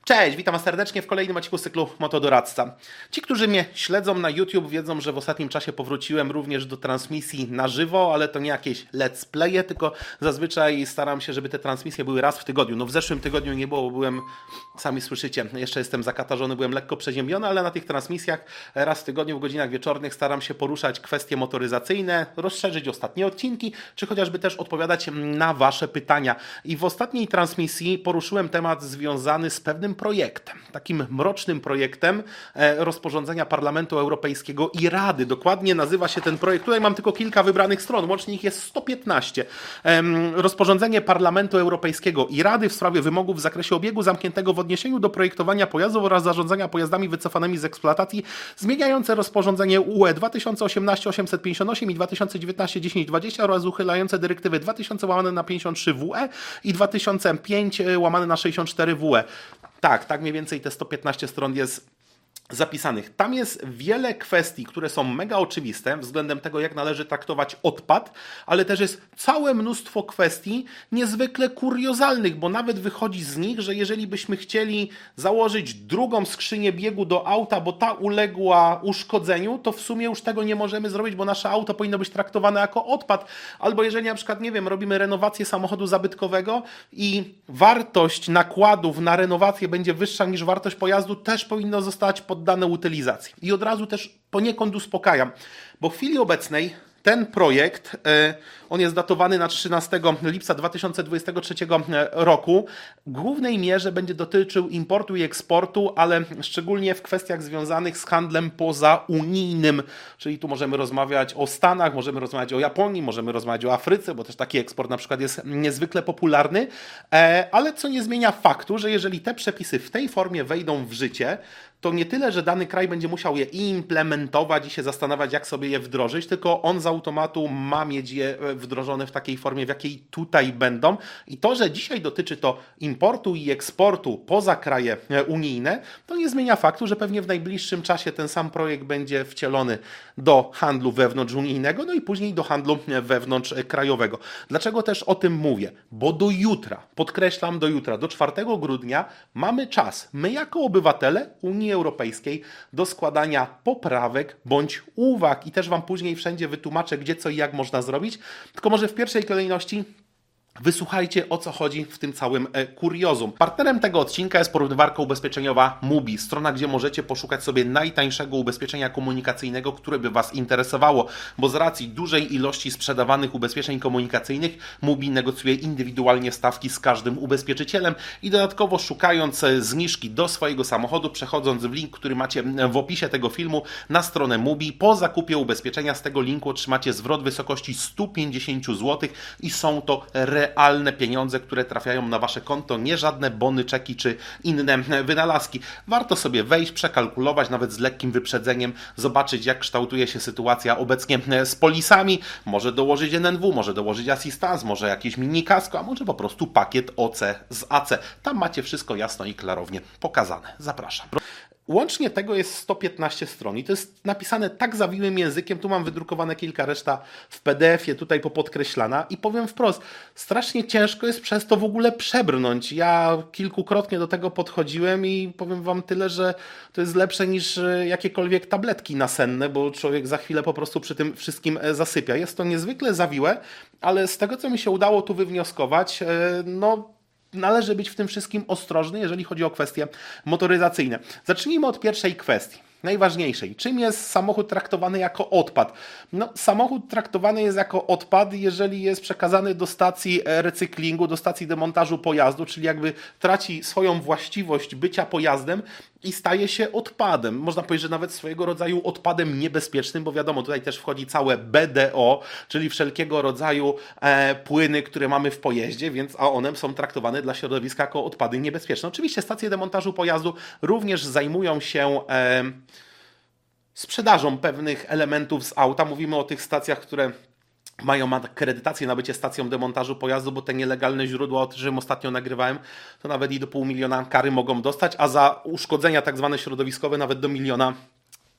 Cześć, witam Was serdecznie w kolejnym odcinku z cyklu Motodoradca. Ci, którzy mnie śledzą na YouTube, wiedzą, że w ostatnim czasie powróciłem również do transmisji na żywo, ale to nie jakieś let's playe, tylko zazwyczaj staram się, żeby te transmisje były raz w tygodniu. No w zeszłym tygodniu nie było, bo byłem, sami słyszycie, jeszcze jestem zakatarzony, byłem lekko przeziębiony, ale na tych transmisjach raz w tygodniu w godzinach wieczornych staram się poruszać kwestie motoryzacyjne, rozszerzyć ostatnie odcinki, czy chociażby też odpowiadać na Wasze pytania. I w ostatniej transmisji poruszyłem temat związany z pewnym projektem, takim mrocznym projektem rozporządzenia Parlamentu Europejskiego i Rady. Dokładnie nazywa się ten projekt, tutaj mam tylko kilka wybranych stron, łącznie ich jest 115. Rozporządzenie Parlamentu Europejskiego i Rady w sprawie wymogów w zakresie obiegu zamkniętego w odniesieniu do projektowania pojazdów oraz zarządzania pojazdami wycofanymi z eksploatacji, zmieniające rozporządzenie UE 2018/858 i 2019/1020 oraz uchylające dyrektywy 2000/53/WE i 2005/64/WE. Tak mniej więcej te 115 stron jest zapisanych. Tam jest wiele kwestii, które są mega oczywiste względem tego, jak należy traktować odpad, ale też jest całe mnóstwo kwestii niezwykle kuriozalnych, bo nawet wychodzi z nich, że jeżeli byśmy chcieli założyć drugą skrzynię biegu do auta, bo ta uległa uszkodzeniu, to w sumie już tego nie możemy zrobić, bo nasze auto powinno być traktowane jako odpad. Albo jeżeli na przykład, nie wiem, robimy renowację samochodu zabytkowego i wartość nakładów na renowację będzie wyższa niż wartość pojazdu, też powinno zostać poddane utylizacji. I od razu też poniekąd uspokajam, bo w chwili obecnej ten projekt, on jest datowany na 13 lipca 2023 roku. W głównej mierze będzie dotyczył importu i eksportu, ale szczególnie w kwestiach związanych z handlem pozaunijnym. Czyli tu możemy rozmawiać o Stanach, możemy rozmawiać o Japonii, możemy rozmawiać o Afryce, bo też taki eksport na przykład jest niezwykle popularny, ale co nie zmienia faktu, że jeżeli te przepisy w tej formie wejdą w życie, to nie tyle, że dany kraj będzie musiał je implementować i się zastanawiać, jak sobie je wdrożyć, tylko on z automatu ma mieć je wdrożone w takiej formie, w jakiej tutaj będą. I to, że dzisiaj dotyczy to importu i eksportu poza kraje unijne, to nie zmienia faktu, że pewnie w najbliższym czasie ten sam projekt będzie wcielony do handlu wewnątrzunijnego, no i później do handlu wewnątrzkrajowego. Dlaczego też o tym mówię? Bo do jutra, podkreślam do jutra, do 4 grudnia mamy czas, my jako obywatele Unii Europejskiej, do składania poprawek bądź uwag i też Wam później wszędzie wytłumaczę, gdzie, co i jak można zrobić. Tylko może w pierwszej kolejności wysłuchajcie, o co chodzi w tym całym kuriozum. Partnerem tego odcinka jest porównywarka ubezpieczeniowa Mubi, strona, gdzie możecie poszukać sobie najtańszego ubezpieczenia komunikacyjnego, które by Was interesowało, bo z racji dużej ilości sprzedawanych ubezpieczeń komunikacyjnych Mubi negocjuje indywidualnie stawki z każdym ubezpieczycielem i dodatkowo szukając zniżki do swojego samochodu, przechodząc w link, który macie w opisie tego filmu na stronę Mubi, po zakupie ubezpieczenia z tego linku otrzymacie zwrot w wysokości 150 zł i są to realne pieniądze, które trafiają na Wasze konto, nie żadne bony, czeki czy inne wynalazki. Warto sobie wejść, przekalkulować, nawet z lekkim wyprzedzeniem, zobaczyć, jak kształtuje się sytuacja obecnie z polisami. Może dołożyć NNW, może dołożyć asystans, może jakieś mini kasko, a może po prostu pakiet OC z AC. Tam macie wszystko jasno i klarownie pokazane. Zapraszam. Łącznie tego jest 115 stron i to jest napisane tak zawiłym językiem, tu mam wydrukowane kilka, reszta w PDF-ie tutaj popodkreślana i powiem wprost, strasznie ciężko jest przez to w ogóle przebrnąć. Ja kilkukrotnie do tego podchodziłem i powiem Wam tyle, że to jest lepsze niż jakiekolwiek tabletki nasenne, bo człowiek za chwilę po prostu przy tym wszystkim zasypia. Jest to niezwykle zawiłe, ale z tego, co mi się udało tu wywnioskować, należy być w tym wszystkim ostrożny, jeżeli chodzi o kwestie motoryzacyjne. Zacznijmy od pierwszej kwestii, najważniejszej. Czym jest samochód traktowany jako odpad? No, samochód traktowany jest jako odpad, jeżeli jest przekazany do stacji recyklingu, do stacji demontażu pojazdu, czyli jakby traci swoją właściwość bycia pojazdem i staje się odpadem. Można powiedzieć, że nawet swojego rodzaju odpadem niebezpiecznym, bo wiadomo, tutaj też wchodzi całe BDO, czyli wszelkiego rodzaju płyny, które mamy w pojeździe, a one są traktowane dla środowiska jako odpady niebezpieczne. Oczywiście stacje demontażu pojazdu również zajmują się sprzedażą pewnych elementów z auta. Mówimy o tych stacjach, które mają akredytację na bycie stacją demontażu pojazdu, bo te nielegalne źródła, o którym ostatnio nagrywałem, to nawet i do 500 000 kary mogą dostać, a za uszkodzenia tak zwane środowiskowe nawet do 1 000 000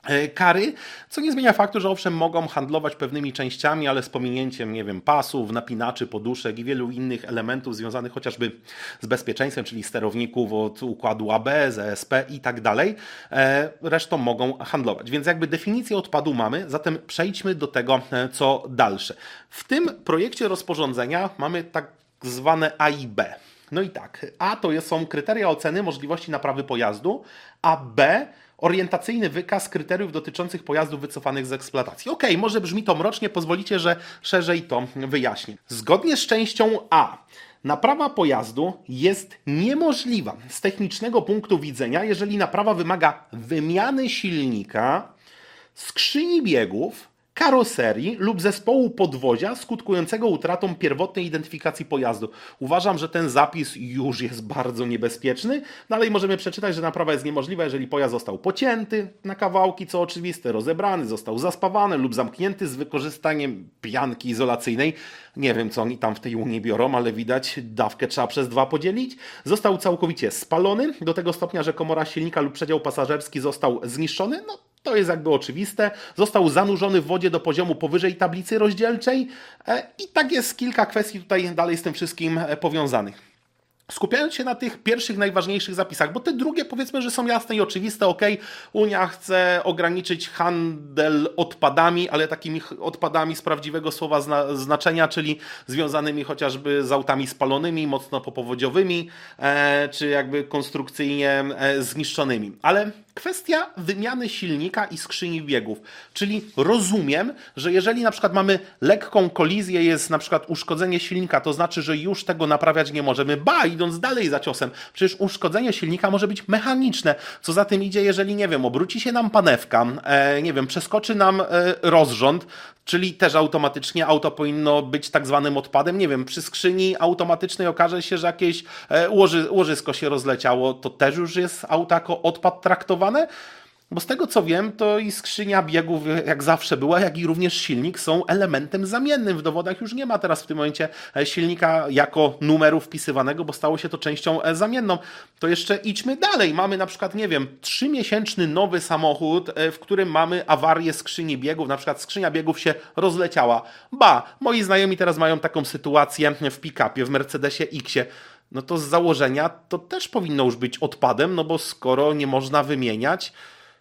kary, co nie zmienia faktu, że owszem mogą handlować pewnymi częściami, ale z pominięciem, nie wiem, pasów, napinaczy, poduszek i wielu innych elementów związanych chociażby z bezpieczeństwem, czyli sterowników od układu ABS, ESP i tak dalej, resztą mogą handlować. Więc jakby definicję odpadu mamy, zatem przejdźmy do tego, co dalsze. W tym projekcie rozporządzenia mamy tak zwane A i B. No i tak, A to są kryteria oceny możliwości naprawy pojazdu, a B orientacyjny wykaz kryteriów dotyczących pojazdów wycofanych z eksploatacji. Okej, może brzmi to mrocznie, pozwolicie, że szerzej to wyjaśnię. Zgodnie z częścią A, naprawa pojazdu jest niemożliwa z technicznego punktu widzenia, jeżeli naprawa wymaga wymiany silnika, skrzyni biegów, karoserii lub zespołu podwozia skutkującego utratą pierwotnej identyfikacji pojazdu. Uważam, że ten zapis już jest bardzo niebezpieczny. Dalej możemy przeczytać, że naprawa jest niemożliwa, jeżeli pojazd został pocięty na kawałki, co oczywiste, rozebrany, został zaspawany lub zamknięty z wykorzystaniem pianki izolacyjnej. Nie wiem, co oni tam w tej Unii biorą, ale widać, dawkę trzeba przez 2 podzielić. Został całkowicie spalony do tego stopnia, że komora silnika lub przedział pasażerski został zniszczony. No, to jest jakby oczywiste. Został zanurzony w wodzie do poziomu powyżej tablicy rozdzielczej i tak jest kilka kwestii tutaj dalej z tym wszystkim powiązanych. Skupiając się na tych pierwszych, najważniejszych zapisach, bo te drugie powiedzmy, że są jasne i oczywiste, ok, Unia chce ograniczyć handel odpadami, ale takimi odpadami z prawdziwego słowa znaczenia, czyli związanymi chociażby z autami spalonymi, mocno popowodziowymi, czy jakby konstrukcyjnie zniszczonymi. Ale kwestia wymiany silnika i skrzyni biegów, czyli rozumiem, że jeżeli na przykład mamy lekką kolizję, jest na przykład uszkodzenie silnika, to znaczy, że już tego naprawiać nie możemy. Idąc dalej za ciosem, przecież uszkodzenie silnika może być mechaniczne. Co za tym idzie, jeżeli, nie wiem, obróci się nam panewka, nie wiem, przeskoczy nam rozrząd, czyli też automatycznie auto powinno być tak zwanym odpadem. Nie wiem, przy skrzyni automatycznej okaże się, że jakieś łożysko się rozleciało, to też już jest auto jako odpad traktowane? Bo z tego co wiem, to i skrzynia biegów jak zawsze była, jak i również silnik są elementem zamiennym. W dowodach już nie ma teraz w tym momencie silnika jako numeru wpisywanego, bo stało się to częścią zamienną. To jeszcze idźmy dalej. Mamy na przykład, nie wiem, 3-miesięczny nowy samochód, w którym mamy awarię skrzyni biegów. Na przykład skrzynia biegów się rozleciała. Moi znajomi teraz mają taką sytuację w pick-upie, w Mercedesie X-ie. No to z założenia to też powinno już być odpadem, no bo skoro nie można wymieniać,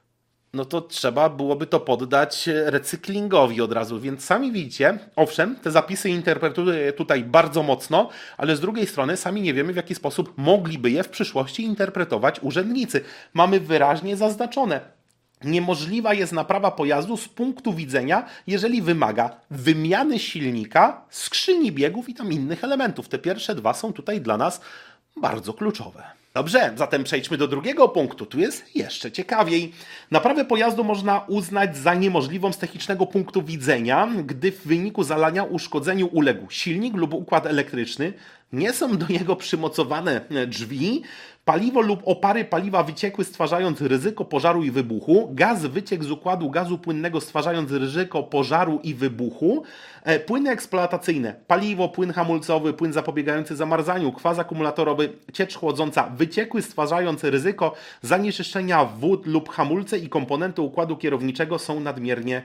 no to trzeba byłoby to poddać recyklingowi od razu. Więc sami widzicie, owszem, te zapisy interpretuję tutaj bardzo mocno, ale z drugiej strony sami nie wiemy, w jaki sposób mogliby je w przyszłości interpretować urzędnicy. Mamy wyraźnie zaznaczone: niemożliwa jest naprawa pojazdu z punktu widzenia, jeżeli wymaga wymiany silnika, skrzyni biegów i tam innych elementów. Te pierwsze 2 są tutaj dla nas bardzo kluczowe. Dobrze, zatem przejdźmy do drugiego punktu. Tu jest jeszcze ciekawiej. Naprawę pojazdu można uznać za niemożliwą z technicznego punktu widzenia, gdy w wyniku zalania uszkodzeniu uległ silnik lub układ elektryczny, nie są do niego przymocowane drzwi, paliwo lub opary paliwa wyciekły, stwarzając ryzyko pożaru i wybuchu, gaz wyciekł z układu gazu płynnego, stwarzając ryzyko pożaru i wybuchu, płyny eksploatacyjne, paliwo, płyn hamulcowy, płyn zapobiegający zamarzaniu, kwas akumulatorowy, ciecz chłodząca wyciekły, stwarzając ryzyko zanieczyszczenia wód lub hamulce i komponenty układu kierowniczego są nadmiernie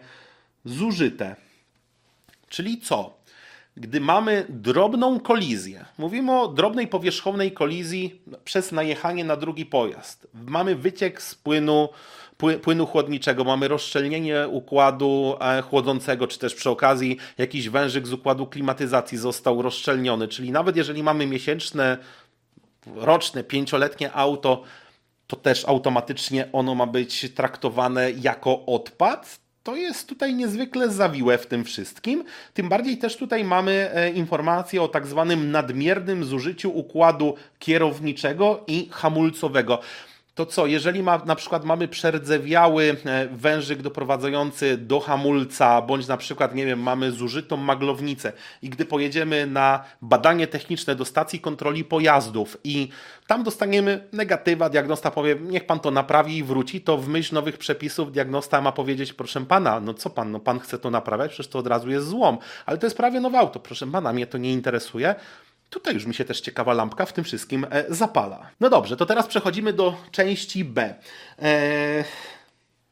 zużyte. Czyli co? Gdy mamy drobną kolizję, mówimy o drobnej powierzchownej kolizji przez najechanie na drugi pojazd, mamy wyciek z płynu chłodniczego, mamy rozszczelnienie układu chłodzącego, czy też przy okazji jakiś wężyk z układu klimatyzacji został rozszczelniony, czyli nawet jeżeli mamy miesięczne, roczne, 5-letnie auto, to też automatycznie ono ma być traktowane jako odpad. To jest tutaj niezwykle zawiłe w tym wszystkim. Tym bardziej też tutaj mamy informację o tak zwanym nadmiernym zużyciu układu kierowniczego i hamulcowego. To co, jeżeli na przykład mamy przerdzewiały wężyk doprowadzający do hamulca, bądź na przykład, nie wiem, mamy zużytą maglownicę i gdy pojedziemy na badanie techniczne do stacji kontroli pojazdów i tam dostaniemy negatywa, diagnosta powie, niech pan to naprawi i wróci, to w myśl nowych przepisów diagnosta ma powiedzieć, proszę pana, no co pan, no pan chce to naprawiać, przecież to od razu jest złom, ale to jest prawie nowe auto, proszę pana, mnie to nie interesuje. Tutaj już mi się też ciekawa lampka w tym wszystkim zapala. No dobrze, to teraz przechodzimy do części B.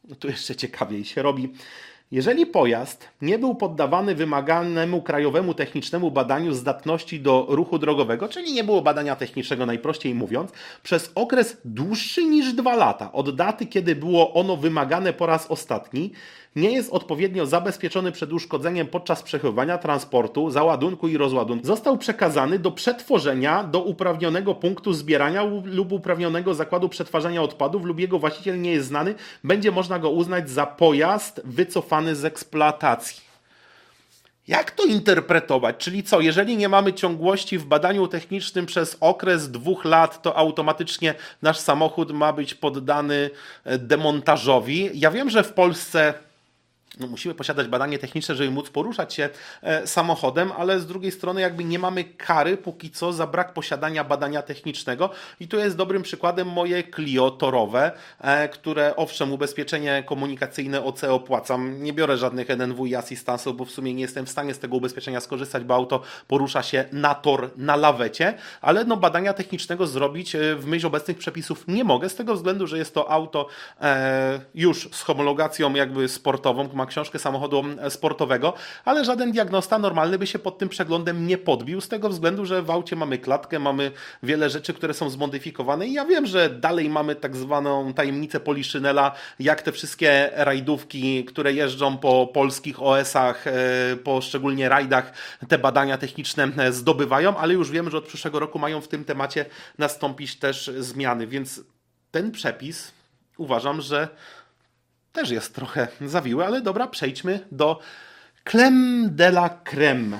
tu jeszcze ciekawiej się robi. Jeżeli pojazd nie był poddawany wymaganemu krajowemu technicznemu badaniu zdatności do ruchu drogowego, czyli nie było badania technicznego, najprościej mówiąc, przez okres dłuższy niż 2 lata od daty, kiedy było ono wymagane po raz ostatni, nie jest odpowiednio zabezpieczony przed uszkodzeniem podczas przechowywania, transportu, załadunku i rozładunku, został przekazany do przetworzenia do uprawnionego punktu zbierania lub uprawnionego zakładu przetwarzania odpadów lub jego właściciel nie jest znany, będzie można go uznać za pojazd wycofany z eksploatacji. Jak to interpretować? Czyli co, jeżeli nie mamy ciągłości w badaniu technicznym przez okres 2 lat, to automatycznie nasz samochód ma być poddany demontażowi? Ja wiem, że w Polsce musimy posiadać badanie techniczne, żeby móc poruszać się samochodem, ale z drugiej strony jakby nie mamy kary póki co za brak posiadania badania technicznego i tu jest dobrym przykładem moje Clio torowe, które owszem ubezpieczenie komunikacyjne OC opłacam, nie biorę żadnych NNW i asystansów, bo w sumie nie jestem w stanie z tego ubezpieczenia skorzystać, bo auto porusza się na tor, na lawecie, ale badania technicznego zrobić w myśl obecnych przepisów nie mogę, z tego względu, że jest to auto już z homologacją jakby sportową, ma książkę samochodu sportowego, ale żaden diagnosta normalny by się pod tym przeglądem nie podbił, z tego względu, że w aucie mamy klatkę, mamy wiele rzeczy, które są zmodyfikowane i ja wiem, że dalej mamy tak zwaną tajemnicę Poliszynela, jak te wszystkie rajdówki, które jeżdżą po polskich OS-ach, po szczególnie rajdach, te badania techniczne zdobywają, ale już wiemy, że od przyszłego roku mają w tym temacie nastąpić też zmiany, więc ten przepis uważam, że też jest trochę zawiły, ale dobra, przejdźmy do crème de la crème.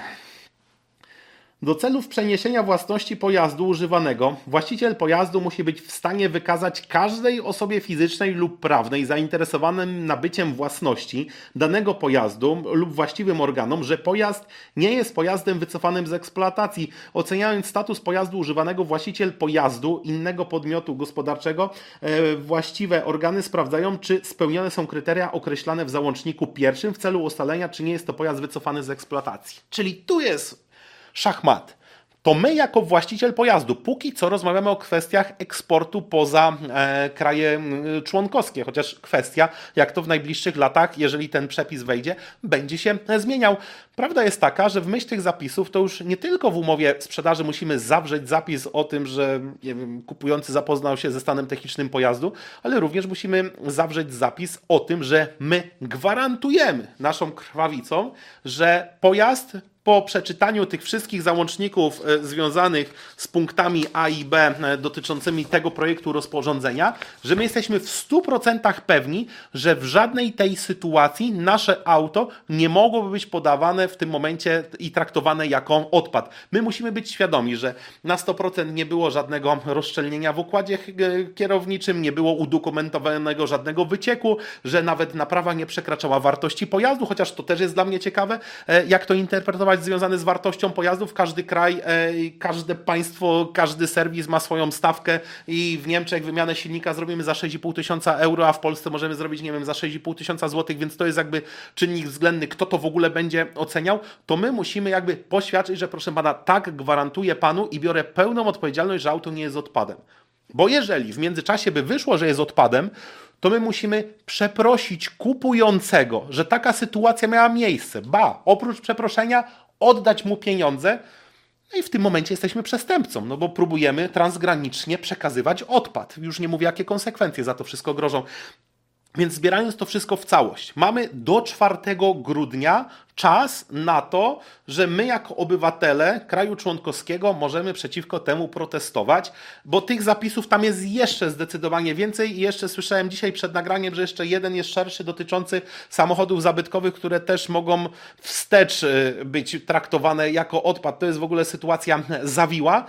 Do celów przeniesienia własności pojazdu używanego właściciel pojazdu musi być w stanie wykazać każdej osobie fizycznej lub prawnej zainteresowanym nabyciem własności danego pojazdu lub właściwym organom, że pojazd nie jest pojazdem wycofanym z eksploatacji. Oceniając status pojazdu używanego, właściciel pojazdu innego podmiotu gospodarczego, właściwe organy sprawdzają, czy spełnione są kryteria określone w załączniku pierwszym w celu ustalenia, czy nie jest to pojazd wycofany z eksploatacji. Czyli tu jest szachmat. To my jako właściciel pojazdu póki co rozmawiamy o kwestiach eksportu poza kraje członkowskie, chociaż kwestia, jak to w najbliższych latach, jeżeli ten przepis wejdzie, będzie się zmieniał. Prawda jest taka, że w myśl tych zapisów to już nie tylko w umowie sprzedaży musimy zawrzeć zapis o tym, że nie wiem, kupujący zapoznał się ze stanem technicznym pojazdu, ale również musimy zawrzeć zapis o tym, że my gwarantujemy naszą krwawicą, że pojazd po przeczytaniu tych wszystkich załączników związanych z punktami A i B dotyczącymi tego projektu rozporządzenia, że my jesteśmy w 100% pewni, że w żadnej tej sytuacji nasze auto nie mogłoby być podawane w tym momencie i traktowane jako odpad. My musimy być świadomi, że na 100% nie było żadnego rozszczelnienia w układzie kierowniczym, nie było udokumentowanego żadnego wycieku, że nawet naprawa nie przekraczała wartości pojazdu, chociaż to też jest dla mnie ciekawe, jak to interpretować związany z wartością pojazdów. Każdy kraj, każde państwo, każdy serwis ma swoją stawkę i w Niemczech wymianę silnika zrobimy za 6,5 tysiąca euro, a w Polsce możemy zrobić, nie wiem, za 6,5 tysiąca złotych, więc to jest jakby czynnik względny, kto to w ogóle będzie oceniał, to my musimy jakby poświadczyć, że proszę pana, tak, gwarantuję panu i biorę pełną odpowiedzialność, że auto nie jest odpadem. Bo jeżeli w międzyczasie by wyszło, że jest odpadem, to my musimy przeprosić kupującego, że taka sytuacja miała miejsce. Ba, oprócz przeproszenia oddać mu pieniądze, no i w tym momencie jesteśmy przestępcą, no bo próbujemy transgranicznie przekazywać odpad. Już nie mówię, jakie konsekwencje za to wszystko grożą. Więc zbierając to wszystko w całość, mamy do 4 grudnia czas na to, że my jako obywatele kraju członkowskiego możemy przeciwko temu protestować, bo tych zapisów tam jest jeszcze zdecydowanie więcej i jeszcze słyszałem dzisiaj przed nagraniem, że jeszcze jeden jest szerszy dotyczący samochodów zabytkowych, które też mogą wstecz być traktowane jako odpad. To jest w ogóle sytuacja zawiła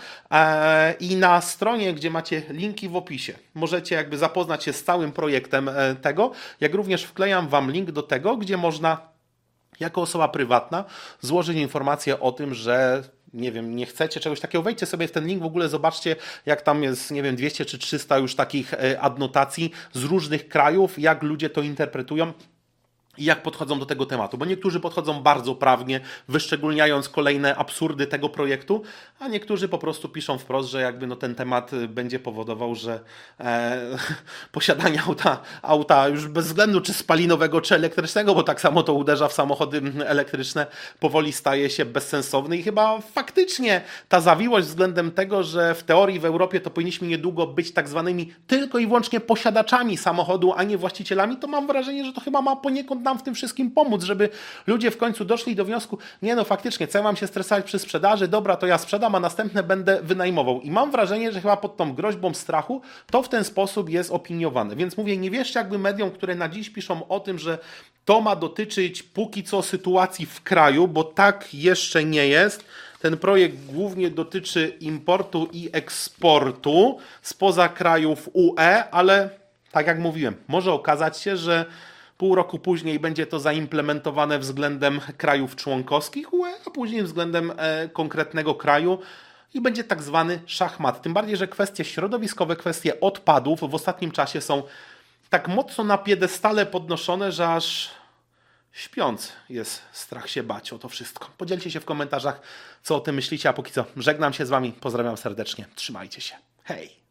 i na stronie, gdzie macie linki w opisie, możecie jakby zapoznać się z całym projektem tego, jak również wklejam Wam link do tego, gdzie można jako osoba prywatna złożyć informację o tym, że nie wiem, nie chcecie czegoś takiego, wejdźcie sobie w ten link, w ogóle zobaczcie, jak tam jest, nie wiem, 200 czy 300 już takich adnotacji z różnych krajów, jak ludzie to interpretują. i jak podchodzą do tego tematu, bo niektórzy podchodzą bardzo prawnie, wyszczególniając kolejne absurdy tego projektu, a niektórzy po prostu piszą wprost, że jakby no ten temat będzie powodował, że posiadanie auta już bez względu czy spalinowego, czy elektrycznego, bo tak samo to uderza w samochody elektryczne, powoli staje się bezsensowny i chyba faktycznie ta zawiłość względem tego, że w teorii w Europie to powinniśmy niedługo być tak zwanymi tylko i wyłącznie posiadaczami samochodu, a nie właścicielami, to mam wrażenie, że to chyba ma poniekąd nam w tym wszystkim pomóc, żeby ludzie w końcu doszli do wniosku, nie no faktycznie, co ja mam się stresować przy sprzedaży, dobra, to ja sprzedam, a następne będę wynajmował. I mam wrażenie, że chyba pod tą groźbą strachu to w ten sposób jest opiniowane. Więc mówię, nie wierzcie jakby mediom, które na dziś piszą o tym, że to ma dotyczyć póki co sytuacji w kraju, bo tak jeszcze nie jest. Ten projekt głównie dotyczy importu i eksportu spoza krajów UE, ale tak jak mówiłem, może okazać się, że pół roku później będzie to zaimplementowane względem krajów członkowskich UE, a później względem konkretnego kraju i będzie tak zwany szachmat. Tym bardziej, że kwestie środowiskowe, kwestie odpadów w ostatnim czasie są tak mocno na piedestale podnoszone, że aż śpiąc jest strach się bać o to wszystko. Podzielcie się w komentarzach, co o tym myślicie, a póki co żegnam się z Wami, pozdrawiam serdecznie, trzymajcie się, hej!